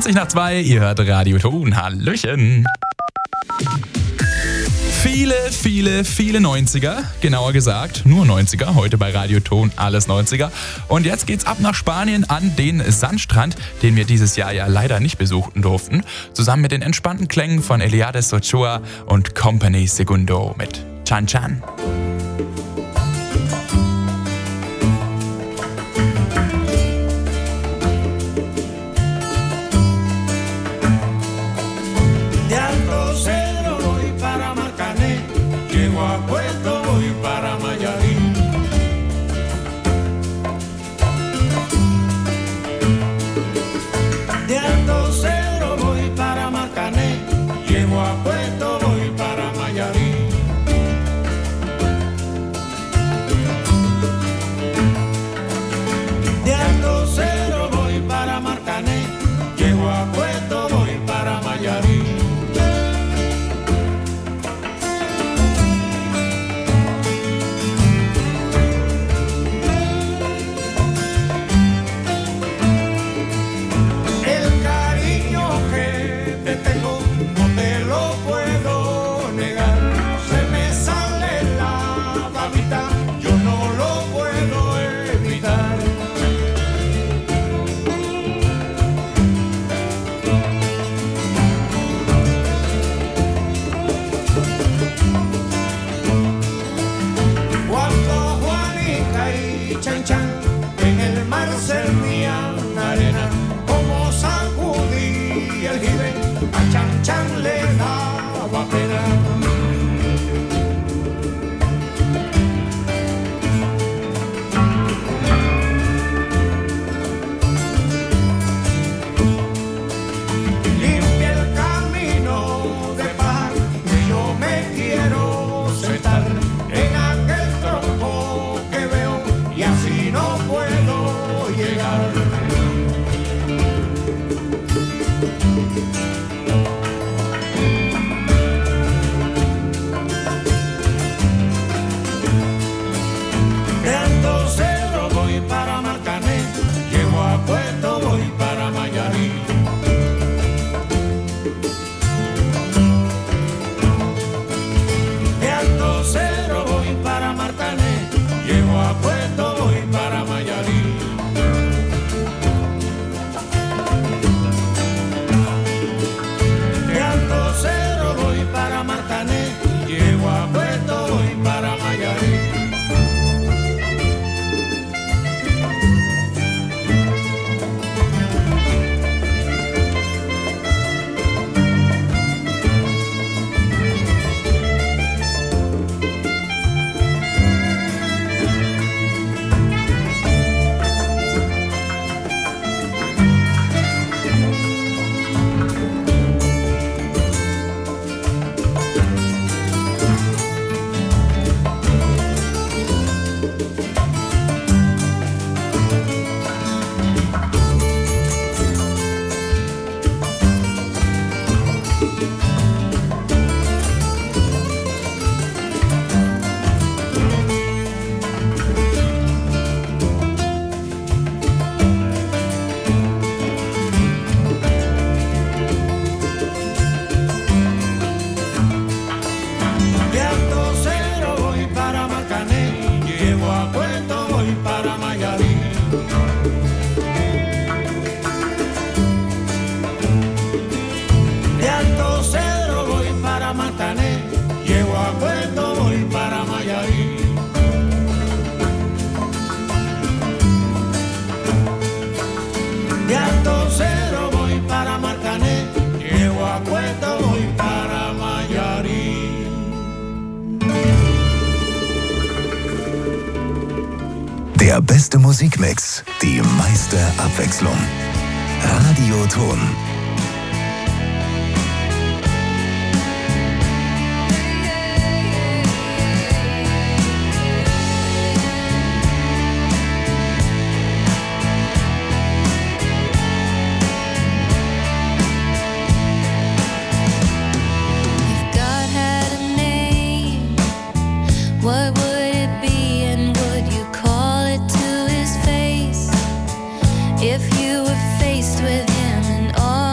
20 nach 2, ihr hört Radio Ton. Hallöchen. Viele 90er, genauer gesagt nur 90er, heute bei Radio Ton alles 90er. Und jetzt geht's ab nach Spanien an den Sandstrand, den wir dieses Jahr ja leider nicht besuchen durften, zusammen mit den entspannten Klängen von Eliades Ochoa und Company Segundo mit Chan Chan. Der beste Musikmix, die meiste Abwechslung. Radio Ton. What would it be and would you call it to his face if you were faced with him and all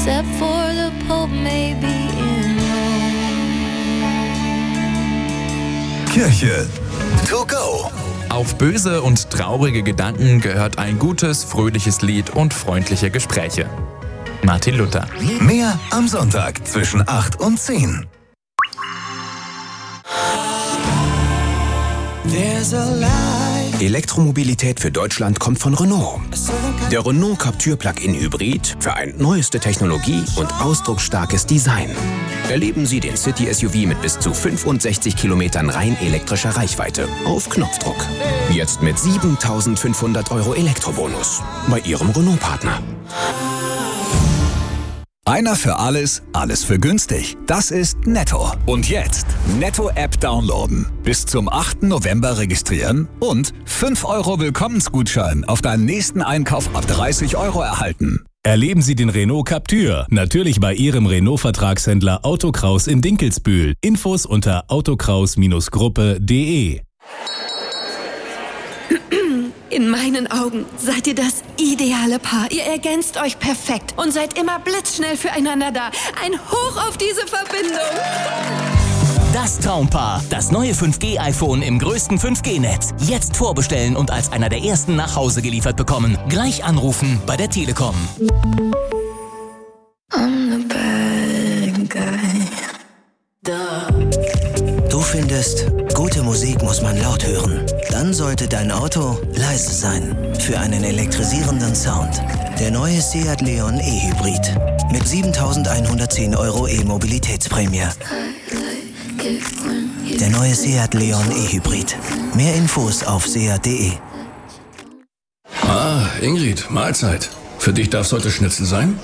except for the Pope maybe in Rome. Kirche to go. Auf böse und traurige Gedanken gehört ein gutes, fröhliches Lied und freundliche Gespräche. Martin Luther. Mehr am Sonntag zwischen 8 und 10. Elektromobilität für Deutschland kommt von Renault. Der Renault Captur Plug-in Hybrid vereint neueste Technologie und ausdrucksstarkes Design. Erleben Sie den City-SUV mit bis zu 65 Kilometern rein elektrischer Reichweite auf Knopfdruck. Jetzt mit 7.500 € Elektrobonus bei Ihrem Renault-Partner. Einer für alles, alles für günstig. Das ist Netto. Und jetzt Netto-App downloaden. Bis zum 8. November registrieren und 5 € Willkommensgutschein auf deinen nächsten Einkauf ab 30 € erhalten. Erleben Sie den Renault Captur, natürlich bei Ihrem Renault-Vertragshändler Autokraus in Dinkelsbühl. Infos unter autokraus-gruppe.de. In meinen Augen seid ihr das ideale Paar. Ihr ergänzt euch perfekt und seid immer blitzschnell füreinander da. Ein Hoch auf diese Verbindung. Das Traumpaar. Das neue 5G-iPhone im größten 5G-Netz. Jetzt vorbestellen und als einer der ersten nach Hause geliefert bekommen. Gleich anrufen bei der Telekom. I'm the bad guy. Du findest, gute Musik muss man laut hören. Dann sollte dein Auto leise sein. Für einen elektrisierenden Sound. Der neue Seat Leon E-Hybrid. Mit 7.110 € E-Mobilitätsprämie. Der neue Seat Leon E-Hybrid. Mehr Infos auf seat.de. Ah, Ingrid, Mahlzeit. Für dich darf es heute Schnitzel sein?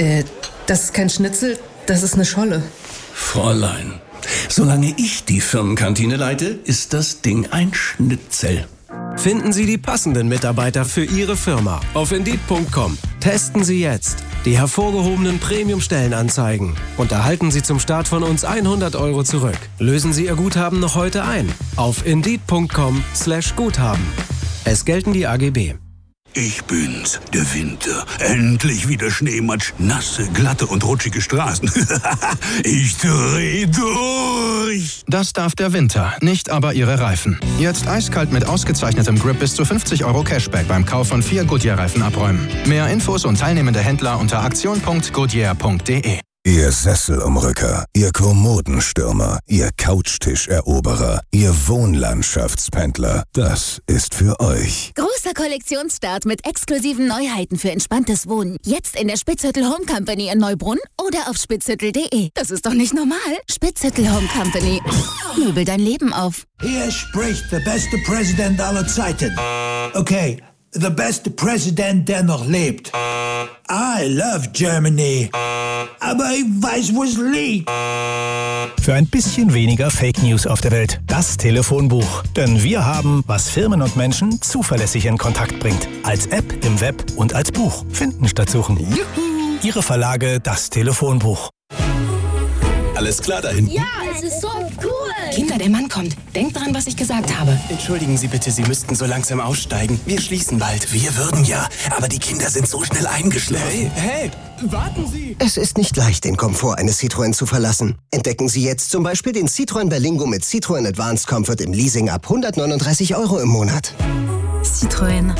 Das ist kein Schnitzel, das ist eine Scholle. Fräulein, solange ich die Firmenkantine leite, ist das Ding ein Schnitzel. Finden Sie die passenden Mitarbeiter für Ihre Firma auf Indeed.com. Testen Sie jetzt die hervorgehobenen Premium-Stellenanzeigen und erhalten Sie zum Start von uns 100 € zurück. Lösen Sie Ihr Guthaben noch heute ein auf Indeed.com/Guthaben. Es gelten die AGB. Ich bin's, der Winter. Endlich wieder Schneematsch, nasse, glatte und rutschige Straßen. Ich dreh durch. Das darf der Winter, nicht aber Ihre Reifen. Jetzt eiskalt mit ausgezeichnetem Grip bis zu 50 € Cashback beim Kauf von 4 Goodyear-Reifen abräumen. Mehr Infos und teilnehmende Händler unter aktion.goodyear.de. Ihr Sesselumrücker, Ihr Kommodenstürmer, Ihr Couchtischeroberer, Ihr Wohnlandschaftspendler, das ist für euch. Großer Kollektionsstart mit exklusiven Neuheiten für entspanntes Wohnen. Jetzt in der Spitzhüttel Home Company in Neubrunn oder auf spitzhüttel.de. Das ist doch nicht normal. Spitzhüttel Home Company. Möbel dein Leben auf. Hier spricht der beste Präsident aller Zeiten. Okay, der beste Präsident, der noch lebt. I love Germany. Aber ich weiß, wo es liegt. Für ein bisschen weniger Fake News auf der Welt. Das Telefonbuch. Denn wir haben, was Firmen und Menschen zuverlässig in Kontakt bringt. Als App, im Web und als Buch. Finden statt suchen. Juhu. Ihre Verlage, das Telefonbuch. Alles klar da hinten? Ja, es ist so cool. Kinder, der Mann kommt. Denkt dran, was ich gesagt habe. Entschuldigen Sie bitte, Sie müssten so langsam aussteigen. Wir schließen bald. Wir würden ja, aber die Kinder sind so schnell eingeschlafen. Hey, warten Sie! Es ist nicht leicht, den Komfort eines Citroën zu verlassen. Entdecken Sie jetzt zum Beispiel den Citroën Berlingo mit Citroën Advanced Comfort im Leasing ab 139 € im Monat. Citroën.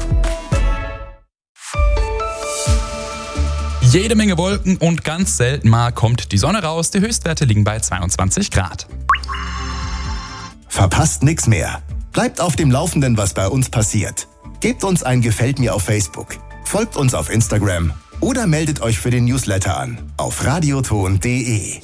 Jede Menge Wolken und ganz selten mal kommt die Sonne raus. Die Höchstwerte liegen bei 22 Grad. Verpasst nix mehr. Bleibt auf dem Laufenden, was bei uns passiert. Gebt uns ein Gefällt mir auf Facebook. Folgt uns auf Instagram oder meldet euch für den Newsletter an auf radioton.de.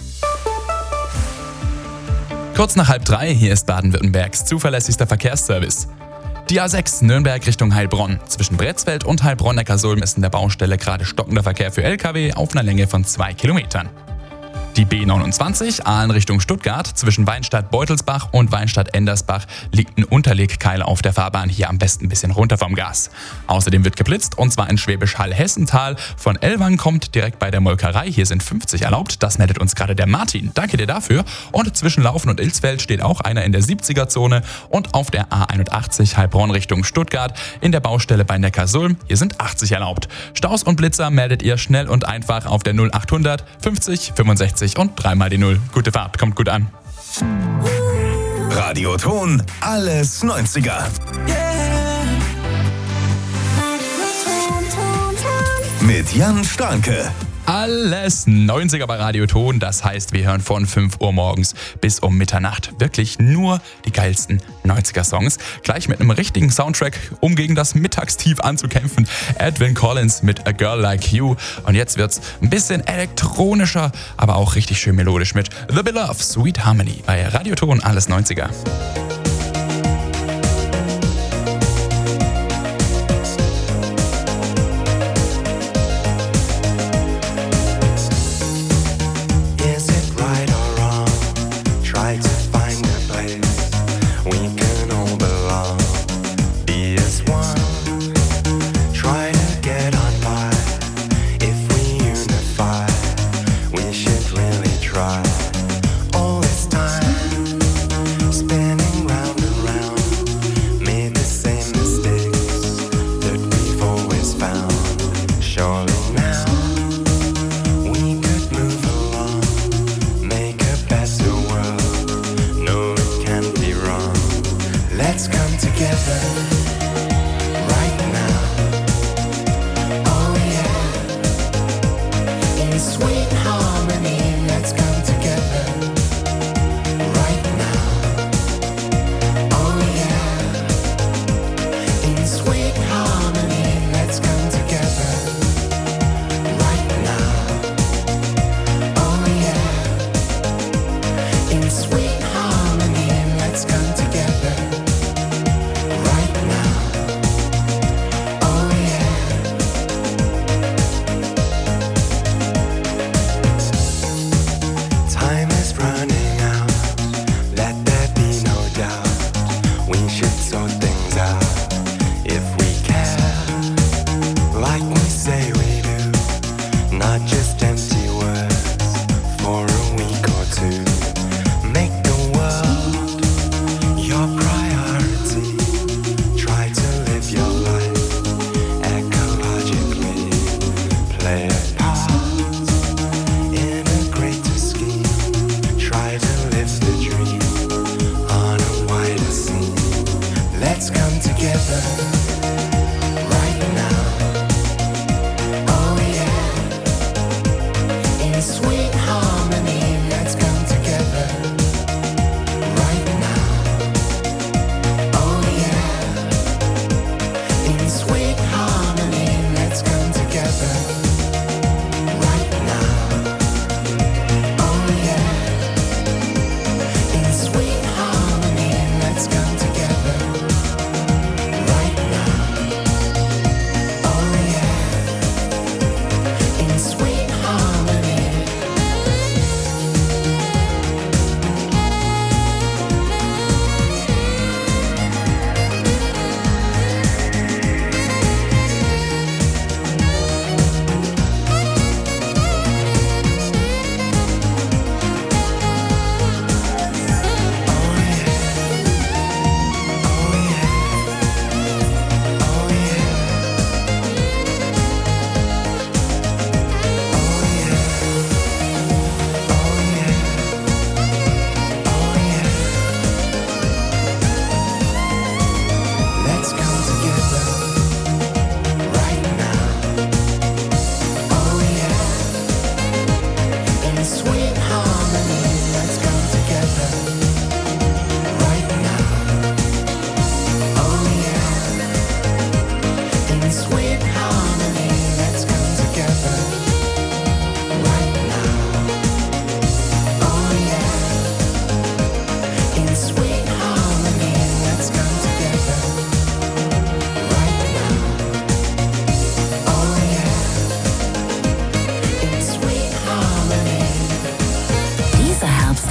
Kurz nach 2:30, hier ist Baden-Württembergs zuverlässigster Verkehrsservice. Die A6 Nürnberg Richtung Heilbronn. Zwischen Bretzfeld und Heilbronn-Neckarsulm ist in der Baustelle gerade stockender Verkehr für LKW auf einer Länge von 2 Kilometern. Die B29, Aalen Richtung Stuttgart, zwischen Weinstadt-Beutelsbach und Weinstadt-Endersbach liegt ein Unterlegkeil auf der Fahrbahn. Hier am besten ein bisschen runter vom Gas. Außerdem wird geblitzt, und zwar in Schwäbisch Hall-Hessental. Von Ellwangen kommt direkt bei der Molkerei. Hier sind 50 erlaubt. Das meldet uns gerade der Martin. Danke dir dafür. Und zwischen Laufen und Ilsfeld steht auch einer in der 70er-Zone. Und auf der A81 Heilbronn Richtung Stuttgart in der Baustelle bei Neckarsulm. Hier sind 80 erlaubt. Staus und Blitzer meldet ihr schnell und einfach auf der 0800 50 65 und 3 mal die 0. Gute Fahrt, kommt gut an. Radioton, alles 90er. Mit Jan Starnke. Alles 90er bei Radioton, das heißt, wir hören von 5 Uhr morgens bis um Mitternacht wirklich nur die geilsten 90er-Songs. Gleich mit einem richtigen Soundtrack, um gegen das Mittagstief anzukämpfen. Edwyn Collins mit A Girl Like You. Und jetzt wird's ein bisschen elektronischer, aber auch richtig schön melodisch mit The Beloved, Sweet Harmony bei Radioton, alles 90er.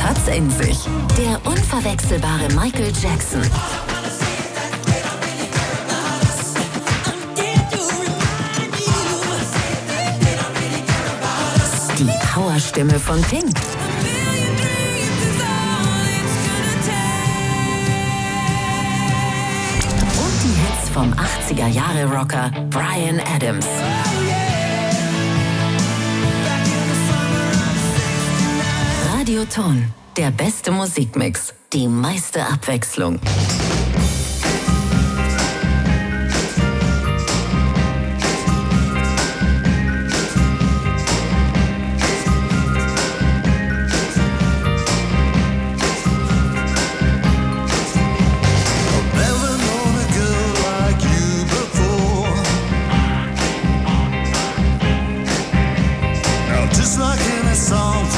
hat's in sich. Der unverwechselbare Michael Jackson. Die Powerstimme von Pink. Vom 80er-Jahre-Rocker Bryan Adams. Radioton, der beste Musikmix, die meiste Abwechslung. Just like in a song.